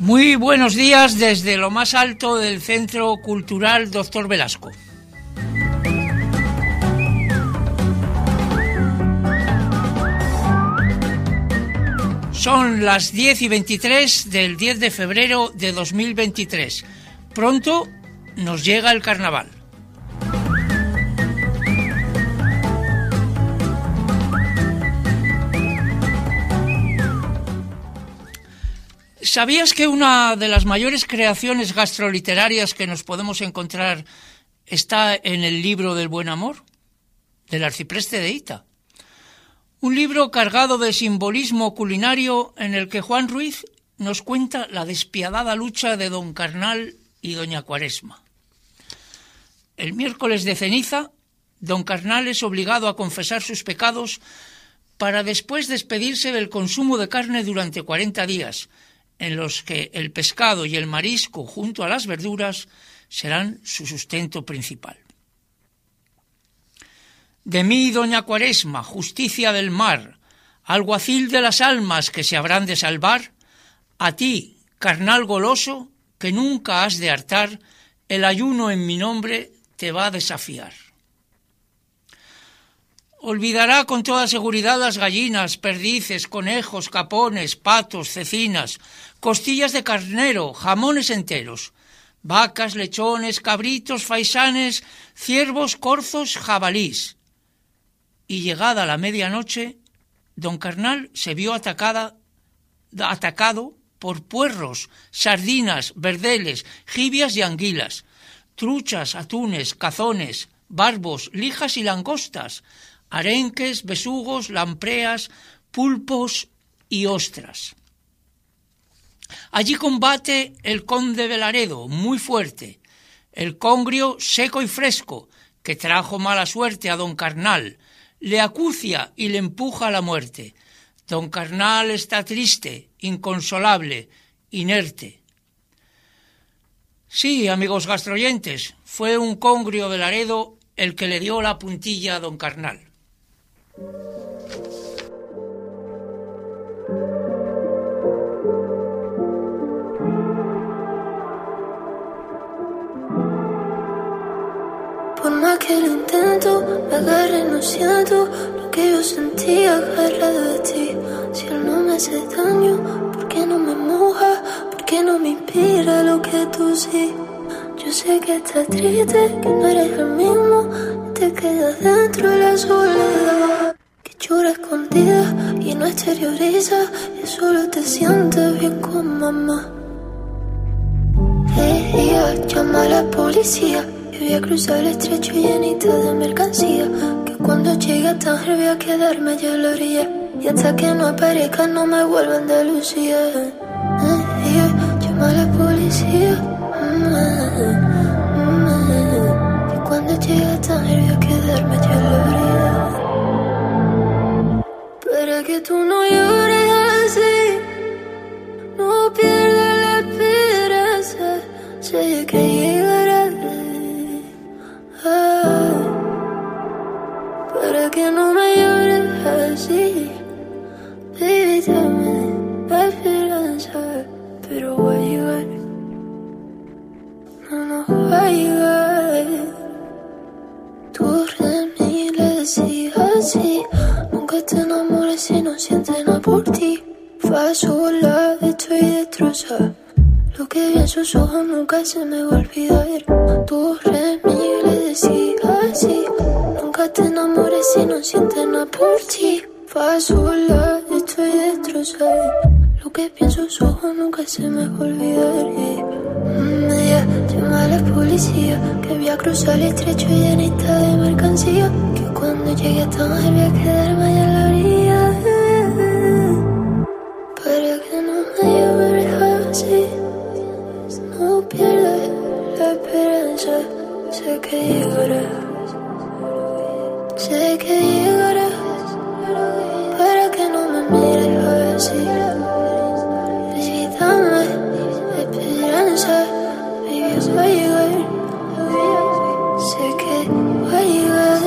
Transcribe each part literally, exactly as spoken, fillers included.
Muy buenos días desde lo más alto del Centro Cultural Doctor Velasco. Son las diez y veintitrés del diez de febrero de dos mil veintitrés. Pronto nos llega el carnaval. ¿Sabías que una de las mayores creaciones gastroliterarias que nos podemos encontrar está en el libro del Buen Amor, del arcipreste de Hita? Un libro cargado de simbolismo culinario en el que Juan Ruiz nos cuenta la despiadada lucha de don Carnal y doña Cuaresma. El miércoles de ceniza, don Carnal es obligado a confesar sus pecados para después despedirse del consumo de carne durante cuarenta días, en los que el pescado y el marisco junto a las verduras serán su sustento principal. De mí, doña Cuaresma, justicia del mar, alguacil de las almas que se habrán de salvar, a ti, carnal goloso, que nunca has de hartar, el ayuno en mi nombre te va a desafiar. Olvidará con toda seguridad las gallinas, perdices, conejos, capones, patos, cecinas, costillas de carnero, jamones enteros, vacas, lechones, cabritos, faisanes, ciervos, corzos, jabalís. Y llegada la medianoche, don Carnal se vio atacada, atacado por puerros, sardinas, verdeles, jibias y anguilas, truchas, atunes, cazones, barbos, lijas y langostas, arenques, besugos, lampreas, pulpos y ostras. Allí combate el conde de Laredo, muy fuerte, el congrio seco y fresco, que trajo mala suerte a don Carnal, le acucia y le empuja a la muerte. Don Carnal está triste, inconsolable, inerte. Sí, amigos gastroyentes, fue un congrio de Laredo el que le dio la puntilla a don Carnal. Por más que lo intento, me agarré, no siento lo que yo sentía agarrado de ti. Si él no me hace daño, ¿por qué no me moja? ¿Por qué no me inspira lo que tú sí? Yo sé que estás triste, que no eres el mismo, y te quedas dentro de la soledad, que llora escondida y no exterioriza, y solo te sientes bien con mamá. Ella llama a la policía. Voy a cruzar el estrecho llenito de mercancía, que cuando llegue a Tánger voy a quedarme allá a la orilla, y hasta que no aparezca no me vuelva a Andalucía. Eh, eh, llama a la policía. Mm, mm, mm, que cuando llegue a Tánger voy a quedarme allá a la orilla. Para que tú no llores así, no pierdas la esperanza, sé que llegará. Para que no me llores así, baby, dame la esperanza, pero va a llegar, no nos va a llegar. Tú de mí le decías así, nunca te enamores si no sientes nada por ti. Fa sola, estoy destrozada, lo que vi en sus ojos nunca se me va a olvidar. Tú de mí le decías así, nunca te enamores si no sientes nada por ti. Fa sola, estoy destrozada, lo que pienso en sus ojos nunca se me va a olvidar. Mm, ella llama a la policía, que voy a cruzar el estrecho llenita de mercancía, que cuando llegue a Tánger voy a quedarme allá en la orilla. Para que no me llores así, no pierdas la esperanza, sé que llegarás, sé que llegarás. Para que no me mires así, necesitame esperanza, baby, va a llegar, sé que va a llegar.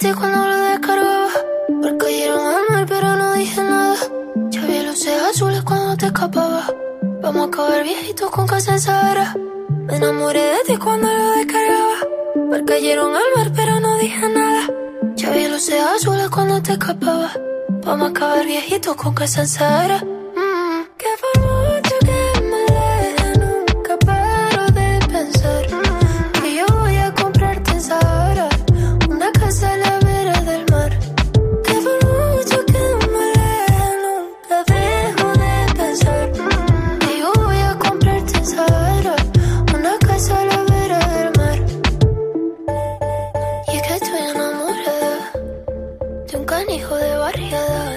ti cuando lo descargaba. Porque cayeron al mar pero no dije nada. Ya vi luces azules cuando te escapaba. Vamos a acabar viejitos con casa en Sahara. Me enamoré de ti cuando lo descargaba. Porque cayeron al mar pero no dije nada. Ya vi luces azules cuando te escapaba. Vamos a acabar viejitos con casa en Sahara. Mm, que por mucho que me aleje nunca paro de pensar que yo voy a comprarte en Sahara una casa a la vera del mar. Que por mucho que me aleje nunca dejo de pensar que yo voy a comprarte en Sahara una casa a la vera del mar. Y es que estoy enamorada de un canijo de barriada.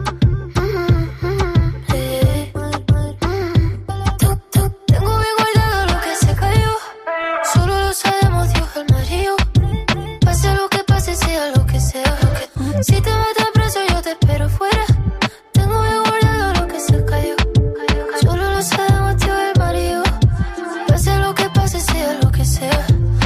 Si te metes preso yo te espero fuera. Tengo bien guardado lo que se cayó. Solo lo sabemos tío el marido. Pase lo que pase, sea lo que sea.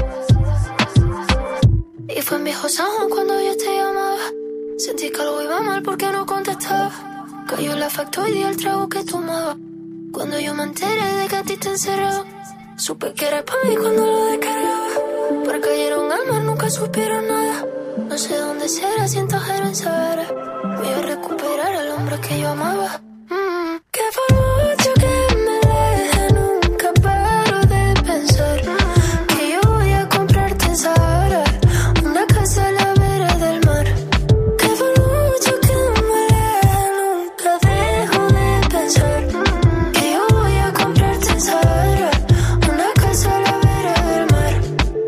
Y fue en viejo San Juan cuando yo te llamaba. Sentí que algo iba mal porque no contestaba. Cayó la factoría el trago que tomaba. Cuando yo me enteré de que a ti te encerraban, supe que era para mí cuando lo descargaba. Porque cayeron al mar, nunca supieron nada. No sé dónde será, siento ajeno en Sahara. Voy a recuperar al hombre que yo amaba. Mm, que por mucho que me aleje nunca paro de pensar que yo voy a comprarte en Sahara una casa a la vera del mar. Que por mucho que me aleje nunca dejo de pensar que yo voy a comprarte en Sahara una casa a la vera del mar.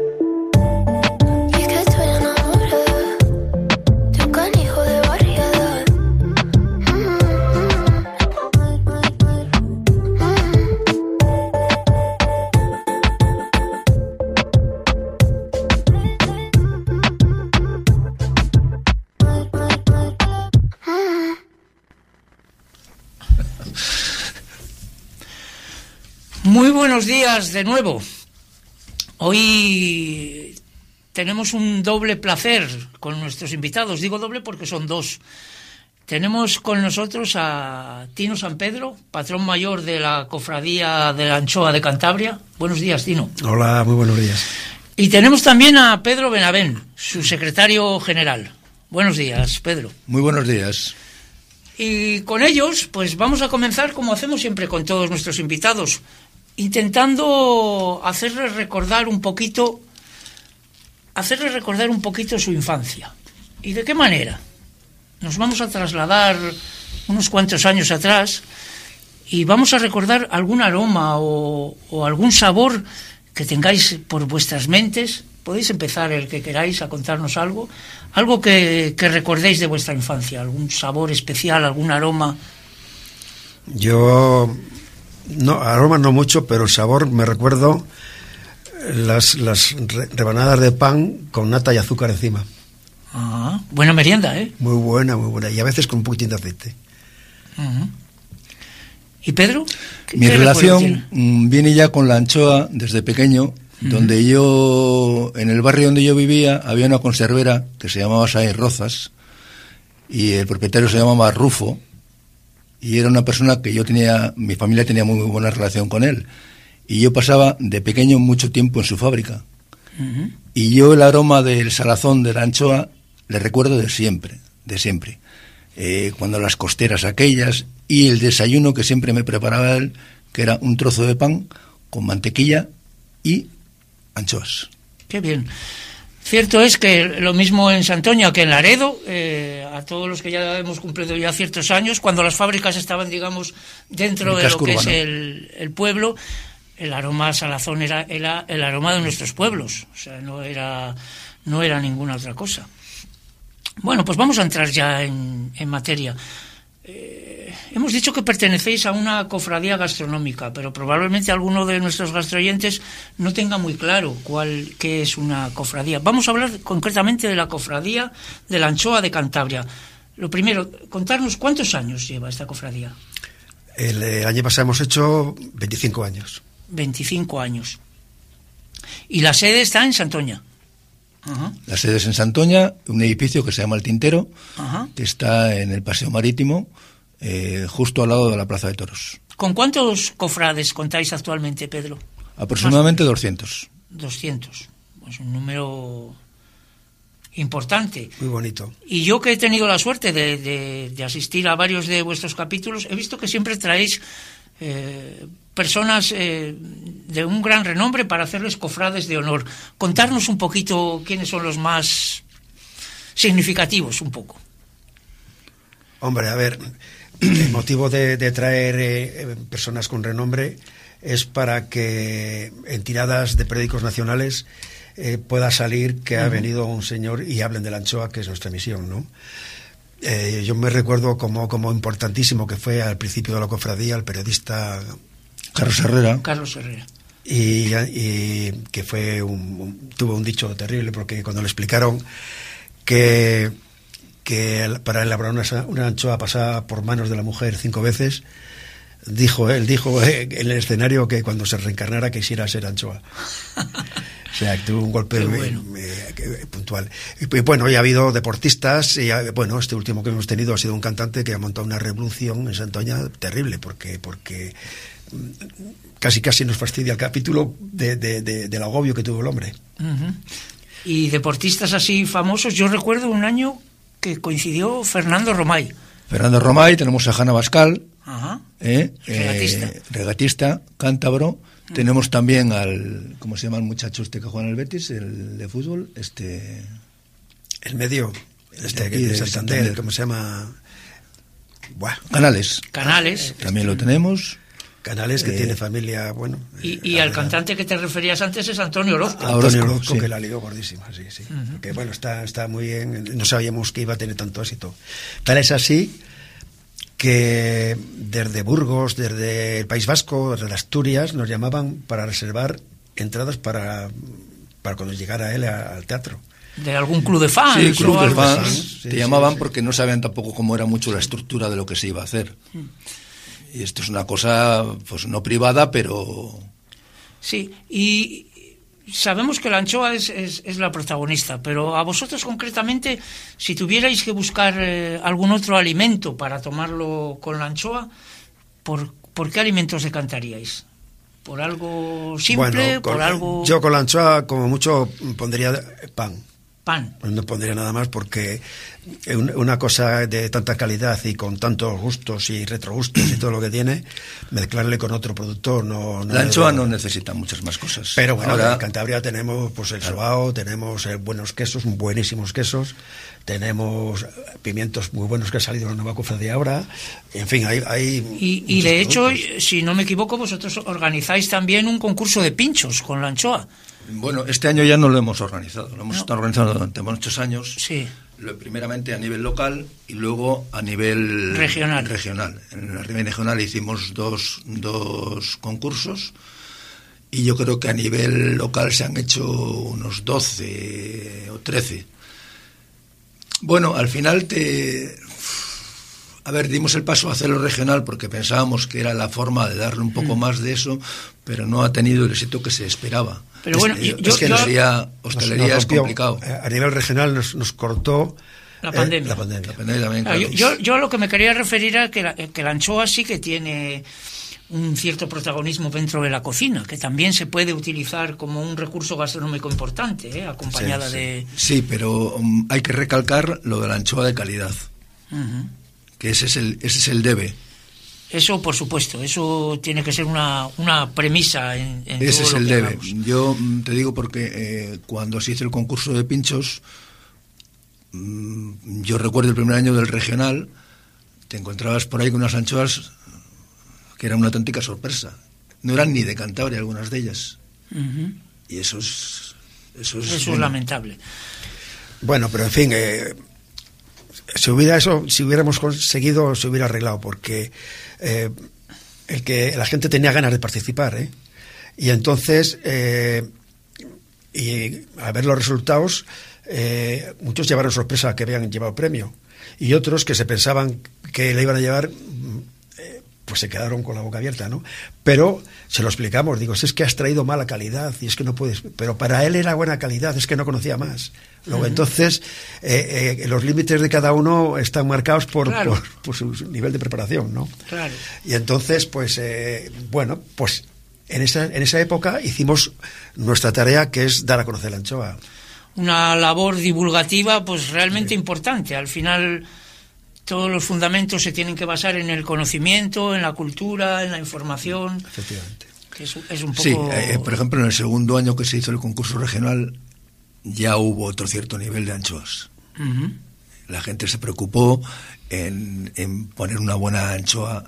Y es que estoy enamorada de un canijo de barriada. Muy buenos días de nuevo. Hoy tenemos un doble placer con nuestros invitados. Digo doble porque son dos. Tenemos con nosotros a Tino San Pedro, patrón mayor de la Cofradía de la Anchoa de Cantabria. Buenos días, Tino. Hola, muy buenos días. Y tenemos también a Pedro Benavent, su secretario general. Buenos días, Pedro. Muy buenos días. Y con ellos, pues vamos a comenzar como hacemos siempre con todos nuestros invitados, intentando hacerles recordar un poquito, hacerles recordar un poquito su infancia. ¿Y de qué manera? Nos vamos a trasladar unos cuantos años atrás y vamos a recordar algún aroma o, o algún sabor que tengáis por vuestras mentes. Podéis empezar el que queráis a contarnos algo, algo que, que recordéis de vuestra infancia, algún sabor especial, algún aroma. Yo, no, aroma no mucho, pero el sabor me recuerdo las, las rebanadas de pan con nata y azúcar encima. Ah, buena merienda, ¿eh? Muy buena, muy buena, y a veces con un poquitín de aceite. Uh-huh. ¿Y Pedro? Mi relación viene ya con la anchoa desde pequeño, uh-huh. Donde yo, en el barrio donde yo vivía, había una conservera que se llamaba Saez Rozas, y el propietario se llamaba Rufo, y era una persona que yo tenía, mi familia tenía muy, muy buena relación con él, y yo pasaba de pequeño mucho tiempo en su fábrica, uh-huh. Y yo el aroma del salazón de la anchoa le recuerdo de siempre, de siempre. Eh, cuando las costeras aquellas y el desayuno que siempre me preparaba él, que era un trozo de pan con mantequilla y anchoas. Qué bien. Cierto es que lo mismo en Santoña que en Laredo, eh, a todos los que ya hemos cumplido ya ciertos años, cuando las fábricas estaban, digamos, dentro de lo que urbano. es el, el pueblo, el aroma a salazón era, era el aroma de nuestros pueblos, o sea, no era, no era ninguna otra cosa. Bueno, pues vamos a entrar ya en, en materia. Eh, hemos dicho que pertenecéis a una cofradía gastronómica, pero probablemente alguno de nuestros gastroyentes no tenga muy claro cuál qué es una cofradía. Vamos a hablar concretamente de la Cofradía de la Anchoa de Cantabria. Lo primero, contarnos cuántos años lleva esta cofradía. El, el año pasado hemos hecho veinticinco años. veinticinco años. Y la sede está en Santoña. Ajá. La sede es en Santoña, un edificio que se llama El Tintero, Ajá. que está en el Paseo Marítimo, eh, justo al lado de la Plaza de Toros. ¿Con cuántos cofrades contáis actualmente, Pedro? Aproximadamente doscientos. doscientos. Pues un número importante. Muy bonito. Y yo que he tenido la suerte de, de, de asistir a varios de vuestros capítulos, he visto que siempre traéis eh, personas eh, de un gran renombre para hacerles cofrades de honor. Contarnos un poquito quiénes son los más significativos, un poco. Hombre, a ver, el motivo de, de traer eh, personas con renombre es para que en tiradas de periódicos nacionales eh, pueda salir que uh-huh. ha venido un señor y hablen de la anchoa, que es nuestra misión, ¿no? Eh, yo me recuerdo como, como importantísimo que fue al principio de la cofradía el periodista Carlos Herrera. Carlos Herrera. Y, y que fue un, un, tuvo un dicho terrible, porque cuando le explicaron que, que para elaborar una, una anchoa pasaba por manos de la mujer cinco veces, dijo él dijo en el escenario que cuando se reencarnara quisiera ser anchoa. O sea, que tuvo un golpe bueno. eh, eh, puntual. Y bueno, ya ha habido deportistas, y ha, bueno, este último que hemos tenido ha sido un cantante que ha montado una revolución en Santoña terrible, porque porque casi casi nos fastidia el capítulo de, de, de, del agobio que tuvo el hombre. Uh-huh. Y deportistas así famosos, yo recuerdo un año que coincidió Fernando Romay. Fernando Romay, tenemos a Jana Bascal, Ajá. eh, regatista. Eh, regatista, cántabro. Uh-huh. Tenemos también al, ¿cómo se llama el muchacho este que juega en el Betis, el de fútbol? Este... El medio, este que de, de Santander, ¿cómo se llama? Buah. Canales. Canales. También lo tenemos. Canales, que eh, tiene familia, bueno... Y, y al verdad. Cantante que te referías antes es Antonio Orozco. Antonio Orozco, Orozco sí. Que la ligó gordísima, sí, sí. Uh-huh. Que bueno, está, está muy bien, no sabíamos que iba a tener tanto éxito. Tal es así que desde Burgos, desde el País Vasco, desde Asturias, nos llamaban para reservar entradas para, para cuando llegara él a, al teatro. ¿De algún club de fans? Sí, club de fans. Sí, te sí, llamaban sí. porque no sabían tampoco cómo era mucho la estructura de lo que se iba a hacer. Y esto es una cosa, pues no privada, pero... Sí, y sabemos que la anchoa es, es, es la protagonista, pero a vosotros concretamente, si tuvierais que buscar eh, algún otro alimento para tomarlo con la anchoa, ¿por, ¿por qué alimentos decantaríais? ¿Por algo simple? Bueno, con, ¿por algo...? Yo con la anchoa, como mucho, pondría pan. Pan. No pondría nada más, porque una cosa de tanta calidad y con tantos gustos y retrogustos y todo lo que tiene, mezclarle con otro productor no... no la anchoa es... no necesita muchas más cosas. Pero bueno, ahora... en Cantabria tenemos pues el soao, tenemos eh, buenos quesos, buenísimos quesos, tenemos pimientos muy buenos que han salido en la nueva cofradía ahora, en fin, hay... hay y, y de hecho, productos. Si no me equivoco, vosotros organizáis también un concurso de pinchos con la anchoa. Bueno, este año ya no lo hemos organizado, lo hemos no. estado organizando durante muchos años. Sí. Lo, primeramente a nivel local y luego a nivel regional. regional. En la nivel regional hicimos dos, dos concursos y yo creo que a nivel local se han hecho unos doce o trece. Bueno, al final te... A ver, dimos el paso a hacerlo regional porque pensábamos que era la forma de darle un poco mm. más de eso, pero no ha tenido el éxito que se esperaba. Pero bueno, es, yo, es que yo, hostelería, hostelería nos, nos es complicado. A nivel regional nos, nos cortó la pandemia. Eh, la pandemia. La pandemia también, claro. claro. yo, yo, yo lo que me quería referir a que la, que la anchoa sí que tiene un cierto protagonismo dentro de la cocina, que también se puede utilizar como un recurso gastronómico importante, ¿eh? acompañada sí, sí. de... Sí, pero um, hay que recalcar lo de la anchoa de calidad, uh-huh. que ese es el, ese es el debe. Eso, por supuesto, eso tiene que ser una, una premisa en, en ese todo es lo el que debe. hagamos. Yo te digo porque eh, cuando se hizo el concurso de pinchos, mmm, yo recuerdo el primer año del regional, te encontrabas por ahí con unas anchoas que era una auténtica sorpresa. No eran ni de Cantabria algunas de ellas. Uh-huh. Y eso es... Eso es, eso es bueno. lamentable. Bueno, pero en fin... Eh... Si hubiera eso, si hubiéramos conseguido, se hubiera arreglado, porque eh, el que la gente tenía ganas de participar, ¿eh? Y entonces, eh, y al ver los resultados, eh, muchos llevaron sorpresa que habían llevado premio, y otros que se pensaban que le iban a llevar, eh, pues se quedaron con la boca abierta, ¿no? Pero se lo explicamos, digo, si es que has traído mala calidad y es que no puedes, pero para él era buena calidad, es que no conocía más. Luego, uh-huh. entonces, eh, eh, los límites de cada uno están marcados por, claro. por, por su nivel de preparación, ¿no? Claro. Y entonces, pues, eh, bueno, pues en esa, en esa época hicimos nuestra tarea, que es dar a conocer la anchoa. Una labor divulgativa, pues, realmente sí. importante. Al final, todos los fundamentos se tienen que basar en el conocimiento, en la cultura, en la información. Efectivamente. Que es, es un poco... Sí, eh, por ejemplo, en el segundo año que se hizo el concurso regional, ya hubo otro cierto nivel de anchoas. Uh-huh. La gente se preocupó en, en poner una buena anchoa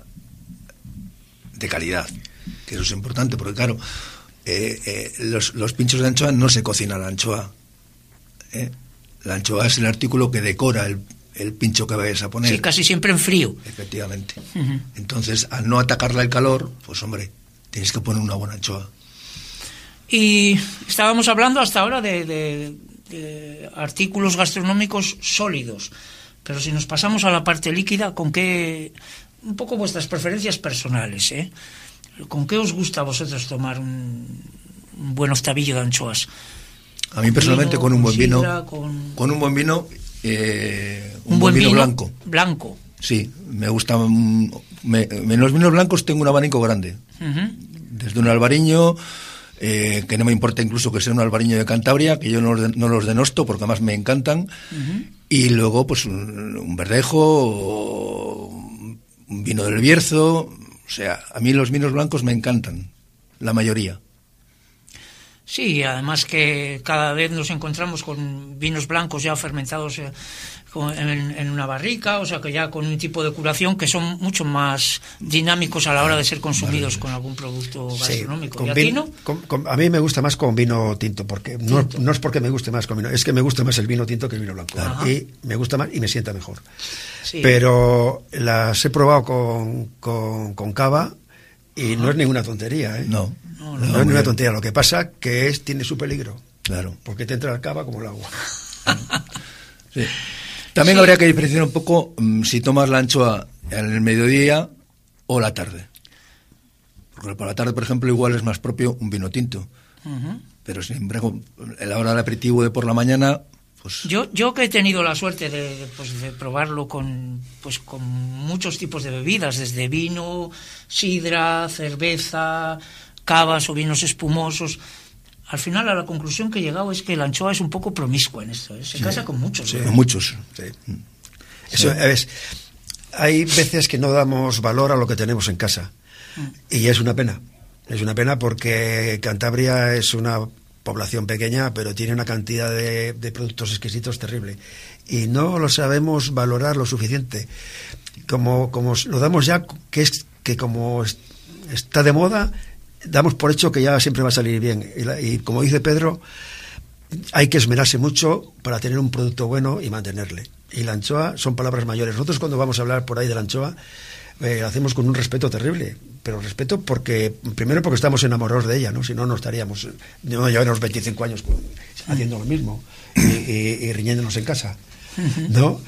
de calidad, que eso es importante, porque claro, eh, eh, los, los pinchos de anchoa no se cocina la anchoa. ¿eh? La anchoa es el artículo que decora el, el pincho que vayas a poner. Sí, casi siempre en frío. Efectivamente. Uh-huh. Entonces, al no atacarla el calor, pues hombre, tienes que poner una buena anchoa. Y estábamos hablando hasta ahora de, de, de artículos gastronómicos sólidos, pero si nos pasamos a la parte líquida, ¿con qué? Un poco vuestras preferencias personales, ¿eh? ¿Con qué os gusta a vosotros tomar un, un buen octavillo de anchoas? A mí personalmente vino, con un buen vino, sidra, con... con un buen vino, eh, un, un buen buen vino, vino blanco. Blanco. Sí, me gusta. Me, en los vinos blancos tengo un abanico grande, uh-huh. desde un albariño. Eh, que no me importa incluso que sea un albariño de Cantabria, que yo no los, de, no los denosto porque además me encantan, uh-huh. y luego pues un, un verdejo, un vino del Bierzo, o sea, a mí los vinos blancos me encantan, la mayoría. Sí, además que cada vez nos encontramos con vinos blancos ya fermentados eh, con, en, en una barrica, o sea que ya con un tipo de curación que son mucho más dinámicos a la hora de ser consumidos con algún producto gastronómico. Sí, ¿Y a ti no? Con, con, a mí me gusta más con vino tinto, porque tinto. No, no es porque me guste más con vino, es que me gusta más el vino tinto que el vino blanco. Ajá. Y me gusta más y me sienta mejor. Sí. Pero las he probado con, con, con cava y Ajá. no es ninguna tontería, ¿eh? No. No, no, no es ninguna tontería, lo que pasa que es tiene su peligro. Claro. Porque te entra la cava como el agua. Sí. También sí. habría que diferenciar un poco um, si tomas la anchoa en el mediodía o la tarde. Porque por la tarde, por ejemplo, igual es más propio un vino tinto. Uh-huh. Pero siempre en la hora del aperitivo de por la mañana... Pues... Yo, yo que he tenido la suerte de, de, pues, de probarlo con, pues, con muchos tipos de bebidas, desde vino, sidra, cerveza... cavas o vinos espumosos, al final a la conclusión que he llegado es que la anchoa es un poco promiscua en esto, ¿eh? Se sí, casa con muchos. Sí, con muchos. Sí. Eso, sí. Es, hay veces que no damos valor a lo que tenemos en casa mm. y es una pena, es una pena porque Cantabria es una población pequeña pero tiene una cantidad de, de productos exquisitos terrible y no lo sabemos valorar lo suficiente, como, como lo damos ya, que es que como es, está de moda, damos por hecho que ya siempre va a salir bien. Y, la, y como dice Pedro, hay que esmerarse mucho para tener un producto bueno y mantenerle. Y la anchoa son palabras mayores. Nosotros cuando vamos a hablar por ahí de la anchoa, eh, lo hacemos con un respeto terrible. Pero respeto porque, primero porque estamos enamorados de ella, ¿no? Si no, no estaríamos, no llevamos veinticinco años con, haciendo lo mismo y, y, y riñéndonos en casa, ¿no?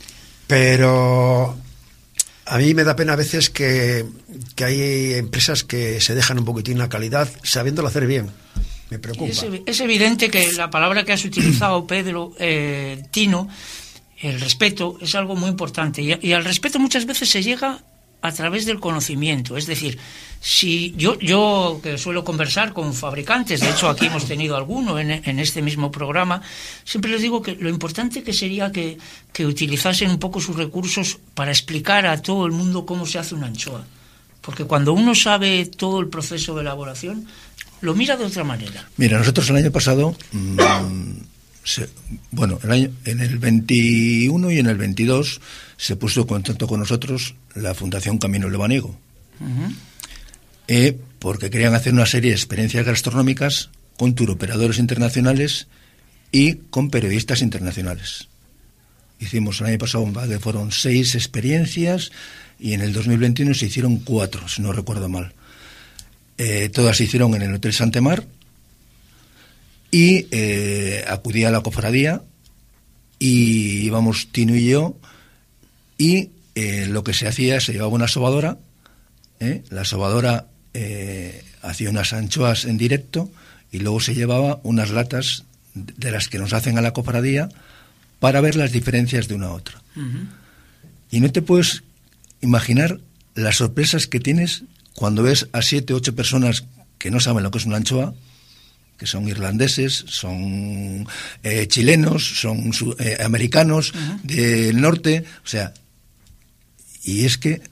Pero... a mí me da pena a veces que, que hay empresas que se dejan un poquitín la calidad sabiéndolo hacer bien. Me preocupa. Es, es evidente que la palabra que has utilizado, Pedro, eh, Tino, el respeto, es algo muy importante. Y, y al respeto muchas veces se llega a través del conocimiento. Es decir, si yo, yo que suelo conversar con fabricantes, de hecho aquí hemos tenido alguno en, en este mismo programa, siempre les digo que lo importante que sería que, que utilizasen un poco sus recursos para explicar a todo el mundo cómo se hace una anchoa. Porque cuando uno sabe todo el proceso de elaboración, lo mira de otra manera. Mira, nosotros el año pasado, mmm, se, bueno, el año, en el veintiuno y en el veintidós se puso en contacto con nosotros la Fundación Camino Lebaniego, uh-huh. eh, porque querían hacer una serie de experiencias gastronómicas con turoperadores internacionales y con periodistas internacionales. Hicimos el año pasado, que fueron seis experiencias y en el dos mil veintiuno se hicieron cuatro, si no recuerdo mal. Eh, todas se hicieron en el Hotel Santemar y eh, acudí a la cofradía y íbamos Tino y yo y eh, lo que se hacía, se llevaba una sobadora ¿eh? La sobadora eh, hacía unas anchoas en directo y luego se llevaba unas latas de las que nos hacen a la cofradía para ver las diferencias de una a otra. Uh-huh. Y no te puedes imaginar las sorpresas que tienes cuando ves a siete, ocho personas que no saben lo que es una anchoa, que son irlandeses, son eh, chilenos, son eh, americanos, uh-huh, del norte, o sea, y es que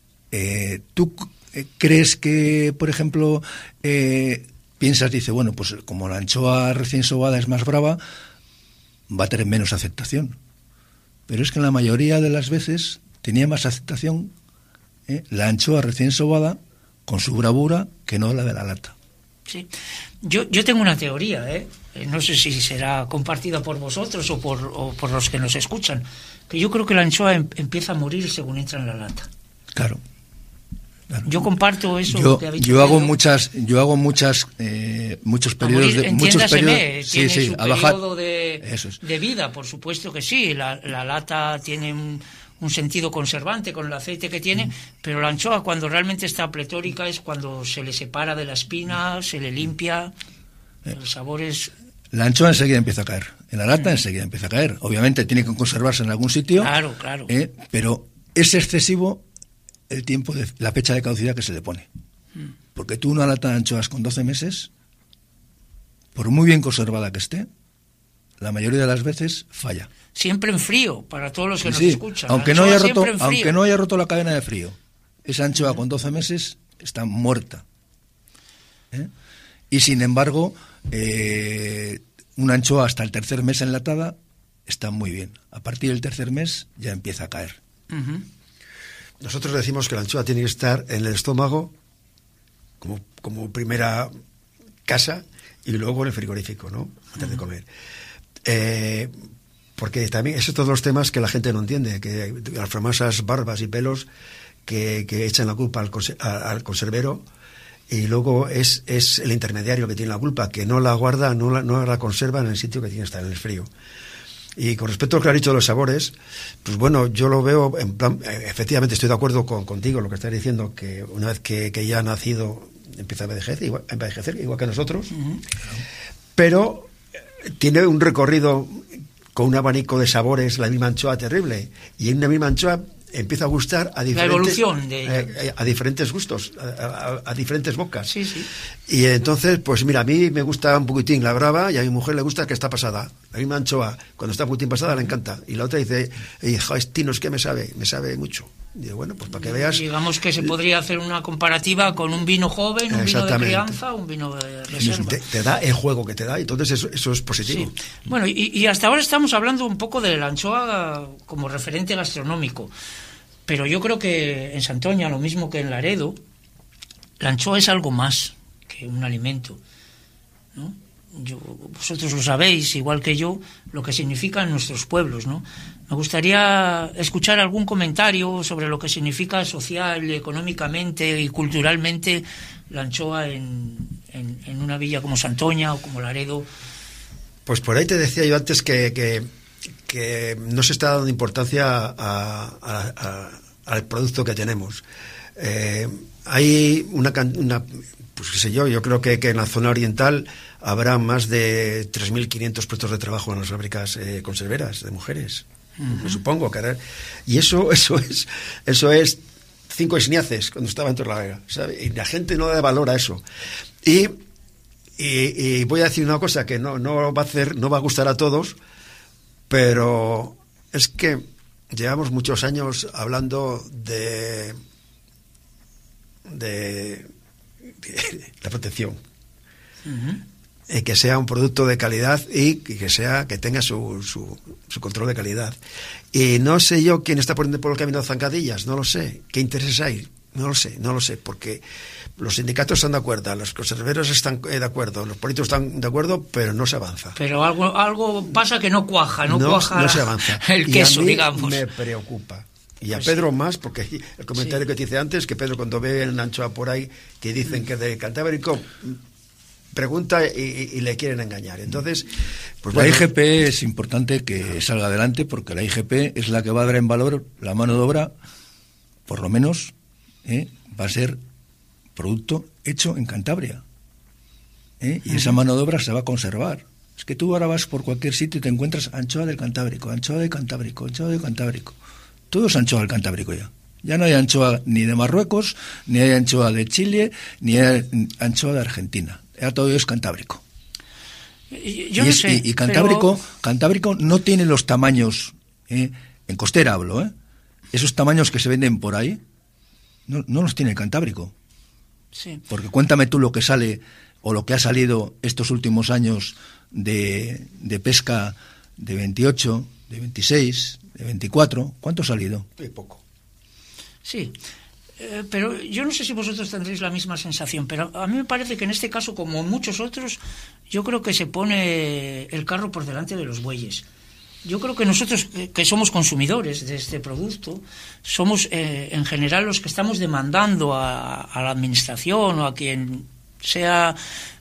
eh, tú crees que, por ejemplo, eh, piensas, dice, bueno, pues como la anchoa recién sobada es más brava, va a tener menos aceptación, pero es que en la mayoría de las veces tenía más aceptación eh, la anchoa recién sobada con su bravura que no la de la lata. Sí. Yo, yo tengo una teoría, ¿eh? No sé si será compartida por vosotros o por, o por los que nos escuchan, que yo creo que la anchoa em, empieza a morir según entra en la lata. Claro. claro. Yo comparto eso. Yo, que ha dicho yo hago Pedro. muchas, yo hago muchas, eh, muchos periodos morir, de muchos periodos. Tiene sí, sí, su a bajar. periodo de, Eso es. de vida, por supuesto que sí. La, la lata tiene un, un sentido conservante con el aceite que tiene, mm. pero la anchoa cuando realmente está pletórica es cuando se le separa de la espina, se le limpia, eh. el sabor es... La anchoa enseguida empieza a caer, en la lata mm. enseguida empieza a caer. Obviamente tiene que conservarse en algún sitio, claro, claro. Eh, pero es excesivo el tiempo, de la fecha de caducidad que se le pone. Mm. Porque tú una lata de anchoas con doce meses, por muy bien conservada que esté, la mayoría de las veces falla. Siempre en frío, para todos los que sí, nos escuchan. Aunque no, haya roto, aunque no haya roto la cadena de frío, esa anchoa con doce meses está muerta. ¿Eh? Y sin embargo, eh, una anchoa hasta el tercer mes enlatada está muy bien. A partir del tercer mes ya empieza a caer. Uh-huh. Nosotros decimos que la anchoa tiene que estar en el estómago como, como primera casa y luego en el frigorífico, ¿no? Antes uh-huh. de comer. Eh, porque también esos son todos los temas que la gente no entiende, que las famosas barbas y pelos que, que echan la culpa al, conser, al conservero, y luego es, es el intermediario que tiene la culpa, que no la guarda, no la, no la conserva en el sitio que tiene que estar, en el frío. Y con respecto a lo que has dicho de los sabores, pues bueno, yo lo veo en plan, efectivamente estoy de acuerdo con, contigo, lo que estás diciendo, que una vez que, que ya ha nacido empieza a envejecer, igual, a envejecer, igual que nosotros, uh-huh. pero tiene un recorrido con un abanico de sabores, la misma anchoa terrible, y en una misma anchoa empieza a gustar a diferentes, la evolución de eh, a diferentes gustos, a, a, a diferentes bocas. Sí, sí. Y entonces, pues mira, a mí me gusta un poquitín la brava y a mi mujer le gusta que está pasada. La misma anchoa, cuando está un poquitín pasada, le encanta. Y la otra dice, hijo, Tino, es que me sabe, me sabe mucho. Y digo, bueno, pues para que veas... Digamos que se podría hacer una comparativa con un vino joven, un vino de crianza, un vino de reserva. Te, te da el juego que te da, y entonces eso, eso es positivo. Sí. Bueno, y, y hasta ahora estamos hablando un poco de la anchoa como referente gastronómico. Pero yo creo que en Santoña, lo mismo que en Laredo, la anchoa es algo más que un alimento, ¿no? Yo, vosotros lo sabéis, igual que yo, lo que significa en nuestros pueblos, ¿no? Me gustaría escuchar algún comentario sobre lo que significa social, económicamente y culturalmente la anchoa en, en, en una villa como Santoña o como Laredo. Pues por ahí te decía yo antes que... que... que no se está dando importancia a, a, a, al producto que tenemos. Eh, hay una, una, pues qué sé yo, yo creo que, que en la zona oriental habrá más de tres mil quinientos puestos de trabajo en las fábricas eh, conserveras de mujeres, uh-huh. me supongo. Que, y eso, eso es eso es cinco isniaces cuando estaba en Torlavega, ¿sabe? Y la gente no da valor a eso. Y, y, y voy a decir una cosa que no, no va a hacer, no va a gustar a todos, pero es que llevamos muchos años hablando de, de, de la protección. Uh-huh. Y que sea un producto de calidad y que sea que tenga su, su, su control de calidad. Y no sé yo quién está poniendo por el camino zancadillas, no lo sé. ¿Qué intereses hay? No lo sé, no lo sé, porque los sindicatos están de acuerdo, los conserveros están de acuerdo, los políticos están de acuerdo, pero no se avanza. Pero algo algo pasa que no cuaja, no, no cuaja no se avanza. El queso, y a mí digamos. Me preocupa. Y a pues Pedro sí. más, porque el comentario sí. que te hice antes, que Pedro cuando ve en anchoa por ahí, que dicen mm. que de Cantábrico, pregunta y, y le quieren engañar. Entonces, pues la bueno. I G P es importante que salga adelante, porque la I G P es la que va a dar en valor la mano de obra, por lo menos, ¿eh? va a ser producto hecho en Cantabria, ¿eh? Y esa mano de obra se va a conservar. Es que tú ahora vas por cualquier sitio y te encuentras anchoa del Cantábrico, anchoa del Cantábrico, anchoa del Cantábrico. Todo es anchoa del Cantábrico ya. Ya no hay anchoa ni de Marruecos, ni hay anchoa de Chile, ni hay anchoa de Argentina. Ya todo es Cantábrico. Yo y, no es, sé, y, y Cantábrico, pero... Cantábrico no tiene los tamaños, ¿eh? En costera hablo, ¿eh? Esos tamaños que se venden por ahí, no, no los tiene el Cantábrico. Sí. Porque cuéntame tú lo que sale o lo que ha salido estos últimos años de, de pesca de veintiocho, de veintiséis, de veinticuatro. ¿Cuánto ha salido? Muy poco. Sí, eh, pero yo no sé si vosotros tendréis la misma sensación, pero a mí me parece que en este caso, como en muchos otros, yo creo que se pone el carro por delante de los bueyes. Yo creo que nosotros, que somos consumidores de este producto, somos eh, en general los que estamos demandando a, a la administración o a quien sea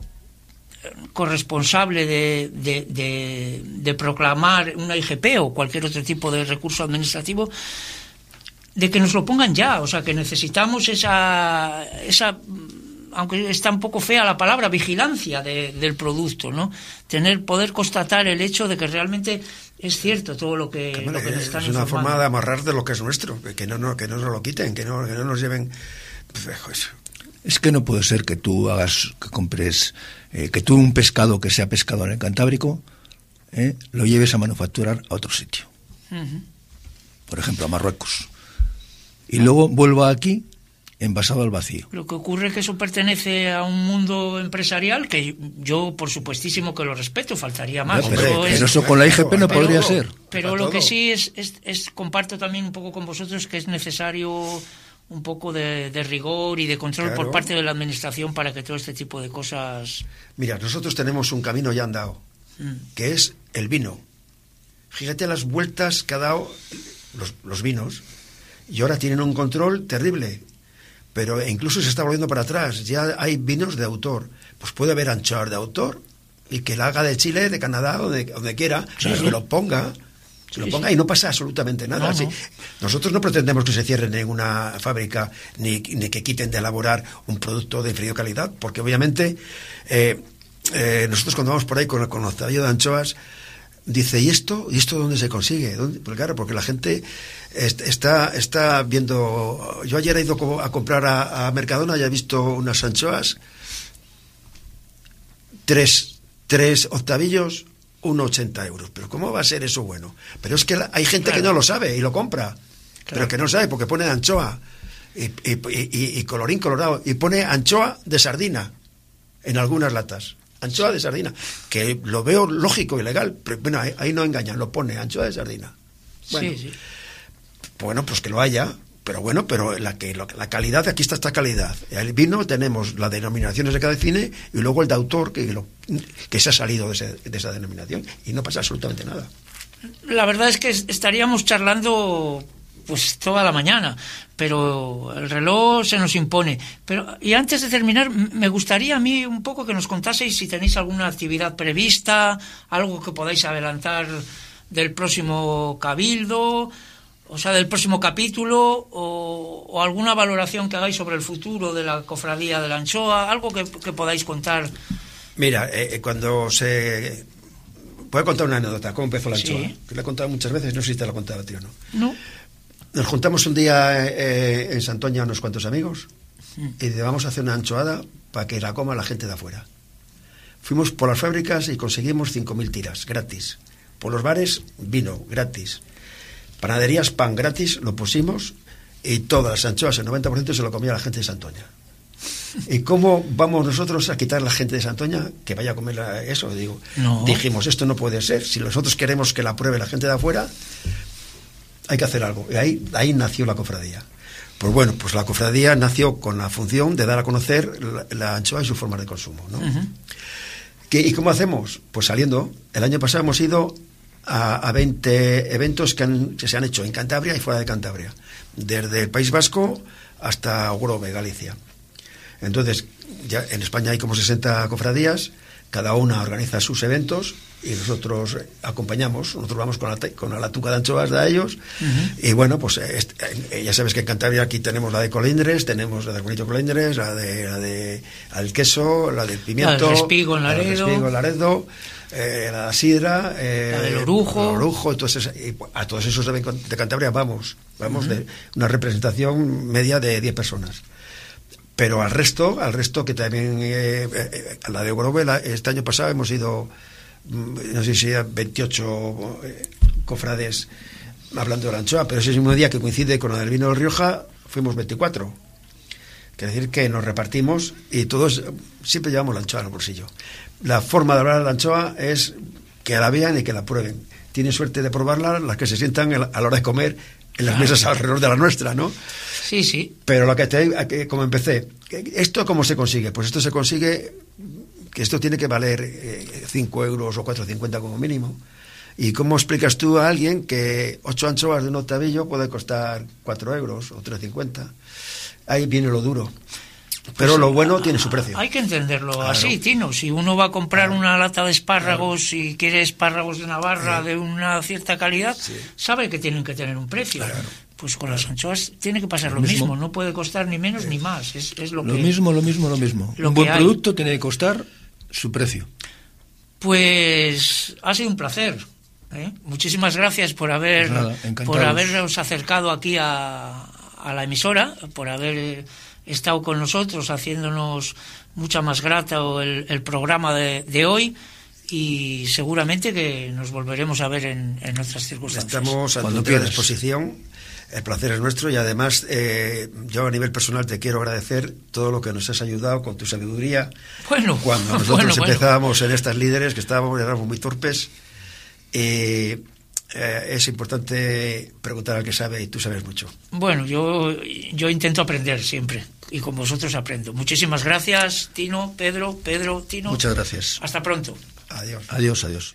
corresponsable de, de, de, de proclamar una I G P o cualquier otro tipo de recurso administrativo, de que nos lo pongan ya. O sea, que necesitamos esa, esa aunque está un poco fea la palabra, vigilancia de, del producto, ¿no? Tener, poder constatar el hecho de que realmente es cierto todo lo que, que, lo que nos están es una informando. forma de amarrar de lo que es nuestro, que no, no, que no nos lo quiten, que no, que no nos lleven... Pues, es que no puede ser que tú hagas, que compres, eh, que tú un pescado que sea pescado en el Cantábrico, eh, lo lleves a manufacturar a otro sitio. Uh-huh. Por ejemplo, a Marruecos. Y luego vuelva aquí envasado al vacío. Lo que ocurre es que eso pertenece a un mundo empresarial que yo, por supuestísimo, que lo respeto, faltaría más. No, pero, eso, pero es, eso con la I G P no pero, podría ser. Pero lo que sí es, es, es, comparto también un poco con vosotros, que es necesario un poco de, de rigor y de control, claro, por parte de la administración para que todo este tipo de cosas... Mira, nosotros tenemos un camino ya andado, mm. que es el vino. Fíjate las vueltas que ha dado los, los vinos, y ahora tienen un control terrible, pero incluso se está volviendo para atrás. Ya hay vinos de autor. Pues puede haber anchoas de autor, y que la haga de Chile, de Canadá, o de donde quiera, sí, que lo ponga... Se lo ponga sí, sí. y no pasa absolutamente nada. No, no. Sí. Nosotros no pretendemos que se cierre ninguna fábrica ni, ni que quiten de elaborar un producto de inferior calidad, porque obviamente eh, eh, nosotros cuando vamos por ahí con, con octavillo de anchoas, dice, ¿y esto? ¿Y esto dónde se consigue? ¿Dónde? Pues claro, porque la gente est- está, está viendo... Yo ayer he ido a comprar a, a Mercadona y he visto unas anchoas, tres, tres octavillos, uno ochenta euros. Pero ¿cómo va a ser eso bueno? Pero es que la, hay gente claro. que no lo sabe y lo compra, claro. pero que no sabe porque pone anchoa y, y, y, y colorín colorado y pone anchoa de sardina en algunas latas. Anchoa de sardina, que lo veo lógico y legal, pero bueno, ahí, ahí no engañan, lo pone anchoa de sardina. Bueno, sí, sí. bueno pues que lo haya, pero bueno, pero la que la, la calidad, aquí está esta calidad. El vino tenemos las denominaciones de cada cine y luego el de autor que, lo, que se ha salido de, ese, de esa denominación y no pasa absolutamente nada. La verdad es que estaríamos charlando pues toda la mañana, pero el reloj se nos impone. Pero y antes de terminar, me gustaría a mí un poco que nos contaseis si tenéis alguna actividad prevista, algo que podáis adelantar del próximo cabildo, o sea, del próximo capítulo, o, o alguna valoración que hagáis sobre el futuro de la cofradía de la anchoa, algo que, que podáis contar. Mira, eh, cuando se... Voy a contar una anécdota, cómo empezó la anchoa, sí. que la he contado muchas veces, no sé si te la he contado, tío, ¿no? No. Nos juntamos un día eh, en Santoña unos cuantos amigos y vamos a hacer una anchoada para que la coma la gente de afuera. Fuimos por las fábricas y conseguimos cinco mil tiras, gratis. Por los bares, vino, gratis. Panaderías, pan gratis, lo pusimos y todas las anchoas, el noventa por ciento se lo comía la gente de Santoña. ¿Y cómo vamos nosotros a quitar a la gente de Santoña que vaya a comer eso? Digo, no. Dijimos, esto no puede ser. Si nosotros queremos que la pruebe la gente de afuera, hay que hacer algo. Y ahí, ahí nació la cofradía. Pues bueno, pues la cofradía nació con la función de dar a conocer la, la anchoa y su forma de consumo, ¿no? Uh-huh. ¿Qué, ¿Y cómo hacemos? Pues saliendo. El año pasado hemos ido a, a veinte eventos que, han, que se han hecho en Cantabria y fuera de Cantabria. Desde el País Vasco hasta Grove, Galicia. Entonces, ya en España hay como sesenta cofradías, cada una organiza sus eventos y nosotros acompañamos, nosotros vamos con la, con la tuca de anchoas de ellos, Uh-huh. y bueno, pues este, ya sabes que en Cantabria aquí tenemos la de colindres, tenemos la de bonito colindres, la de la de al queso, la del pimiento, La del respigo en la del Laredo. respigo en Laredo, eh, la sidra, eh, La del orujo. el orujo, entonces y a todos esos de, de Cantabria vamos, vamos uh-huh. de una representación media de diez personas. Pero al resto, al resto que también, eh, eh, a la de Grove, este año pasado hemos ido, no sé si veintiocho eh, cofrades hablando de la anchoa, pero ese mismo día que coincide con la del vino de Rioja, fuimos veinticuatro. Quiere decir que nos repartimos y todos siempre llevamos la anchoa en el bolsillo. La forma de hablar de la anchoa es que la vean y que la prueben. Tienen suerte de probarla las que se sientan a la hora de comer en las mesas alrededor de la nuestra, ¿no? Sí, sí. Pero lo que te, como empecé, ¿esto cómo se consigue? Pues esto se consigue, que esto tiene que valer cinco euros o cuatro cincuenta como mínimo. ¿Y cómo explicas tú a alguien que ocho anchoas de un octavillo puede costar cuatro euros o tres cincuenta? Ahí viene lo duro. Pero pues, lo bueno tiene su precio. Hay que entenderlo claro. así, Tino. Si uno va a comprar claro. una lata de espárragos claro. y quiere espárragos de Navarra eh. de una cierta calidad, sí. sabe que tienen que tener un precio. Claro. Pues con las anchoas tiene que pasar lo, lo mismo. mismo. No puede costar ni menos eh. ni más. Es, es lo, lo que, mismo, lo mismo, lo mismo. Lo un buen producto tiene que costar su precio. Pues ha sido un placer. ¿eh? Muchísimas gracias por haber pues nada, por habernos acercado aquí a, a la emisora, por haber estado con nosotros haciéndonos mucha más grata el, el programa de, de hoy, y seguramente que nos volveremos a ver en, en otras circunstancias. Estamos a tu disposición, el placer es nuestro, y además eh, yo a nivel personal te quiero agradecer todo lo que nos has ayudado con tu sabiduría. Bueno, cuando nosotros bueno, empezábamos bueno. en estas líderes, que estábamos, éramos muy torpes, eh, eh, es importante preguntar al que sabe, y tú sabes mucho. Bueno, yo, yo intento aprender siempre, y con vosotros aprendo. Muchísimas gracias, Tino, Pedro, Pedro, Tino. Muchas gracias. Hasta pronto. Adiós. Adiós, adiós.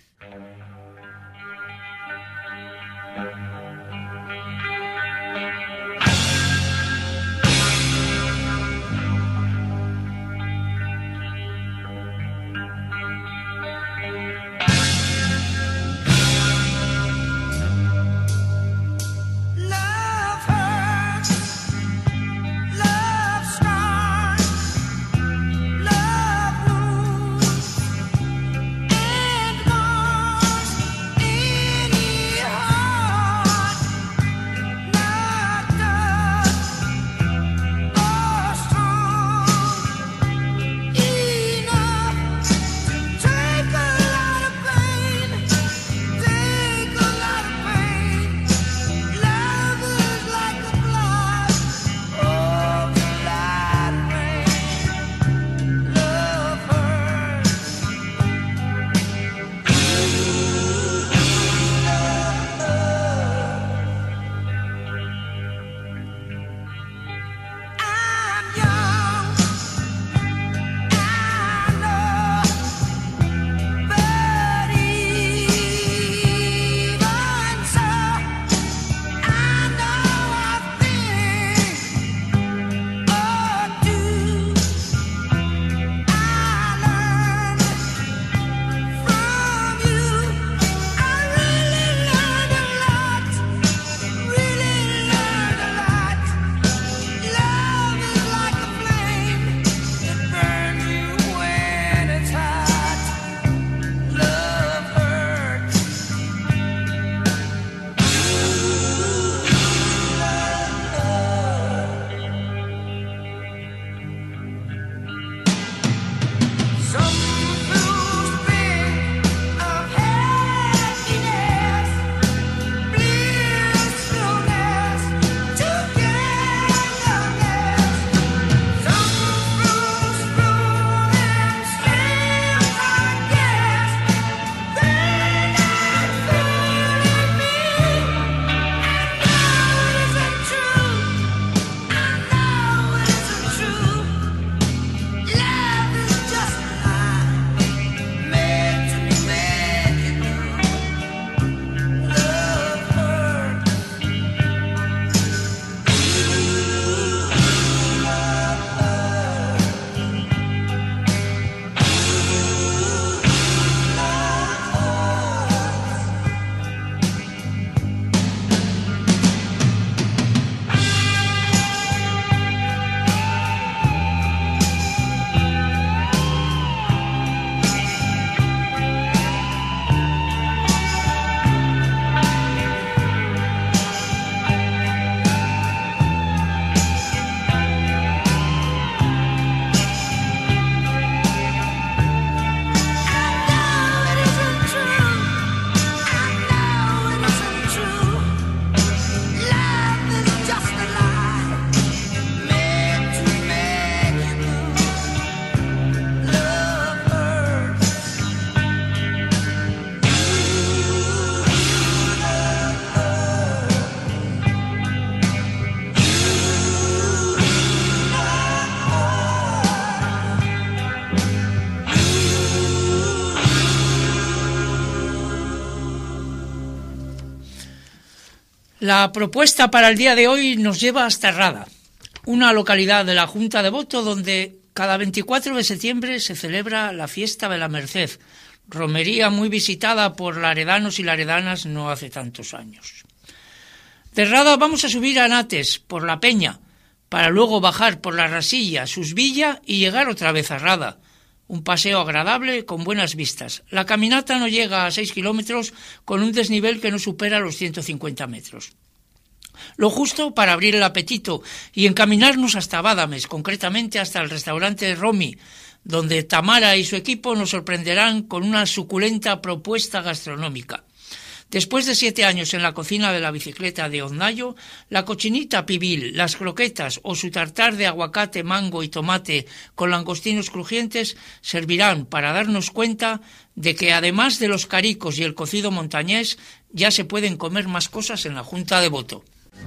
Love La propuesta para el día de hoy nos lleva hasta Rada, una localidad de la Junta de Voto donde cada veinticuatro de septiembre se celebra la fiesta de la Merced, romería muy visitada por laredanos y laredanas no hace tantos años. De Rada vamos a subir a Nates, por la Peña, para luego bajar por la Rasilla, Susvilla y llegar otra vez a Rada. Un paseo agradable con buenas vistas. La caminata no llega a seis kilómetros con un desnivel que no supera los ciento cincuenta metros. Lo justo para abrir el apetito y encaminarnos hasta Badames, concretamente hasta el restaurante Romy, donde Tamara y su equipo nos sorprenderán con una suculenta propuesta gastronómica. Después de siete años en la cocina de la bicicleta de Oznayo, la cochinita pibil, las croquetas o su tartar de aguacate, mango y tomate con langostinos crujientes servirán para darnos cuenta de que además de los caricos y el cocido montañés, ya se pueden comer más cosas en la Junta de Voto.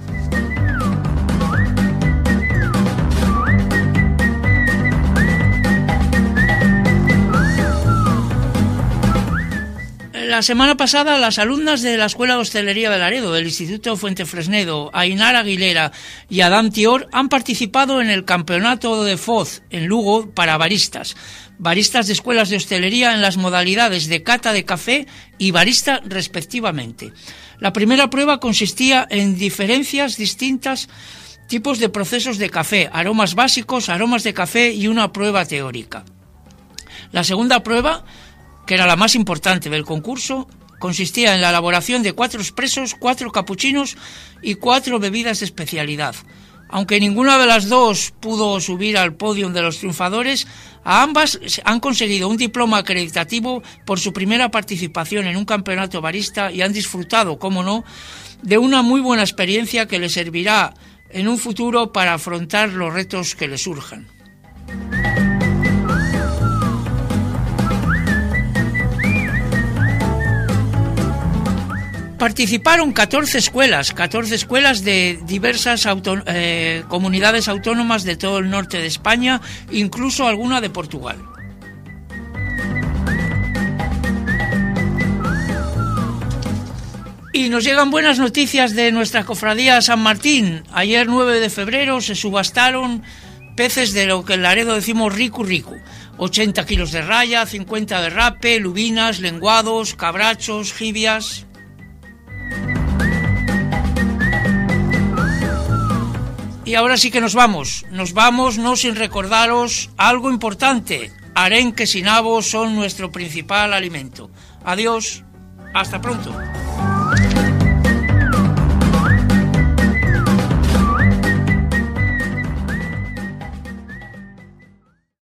La semana pasada, las alumnas de la Escuela de Hostelería de Laredo, del Instituto Fuentefresnedo, Ainara Aguilera y Adam Tior, han participado en el Campeonato de Foz en Lugo para baristas. Baristas de escuelas de hostelería en las modalidades de cata de café y barista respectivamente. La primera prueba consistía en diferencias distintas tipos de procesos de café, aromas básicos, aromas de café y una prueba teórica. La segunda prueba, que era la más importante del concurso, consistía en la elaboración de cuatro expresos, cuatro capuchinos y cuatro bebidas de especialidad. Aunque ninguna de las dos pudo subir al podio de los triunfadores, a ambas han conseguido un diploma acreditativo por su primera participación en un campeonato barista y han disfrutado, cómo no, de una muy buena experiencia que les servirá en un futuro para afrontar los retos que les surjan. Participaron catorce escuelas, catorce escuelas de diversas auto, eh, comunidades autónomas de todo el norte de España, incluso alguna de Portugal. Y nos llegan buenas noticias de nuestra cofradía San Martín. Ayer nueve de febrero se subastaron peces de lo que en Laredo decimos rico rico. ochenta kilos de raya, cincuenta de rape, lubinas, lenguados, cabrachos, jibias. Y ahora sí que nos vamos, nos vamos no sin recordaros algo importante. Arenques y nabos son nuestro principal alimento. Adiós, hasta pronto.